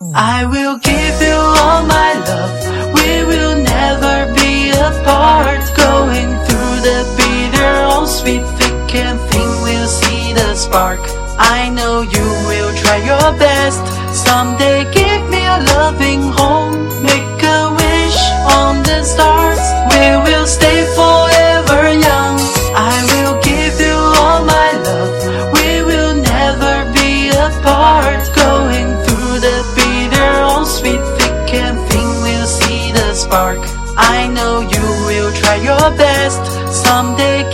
I will give you all my love. We will never be apart. Going through the bitter or sweet, thick and thin, we'll see the spark. I know you will try your best. Someday give me a loving home. Make a wish on the stars. We will stay forever young. I will give you all my love. We will never be apart. Going through the bitter or sweet, thick and thin, we'll see the spark. I know you will try your best. Someday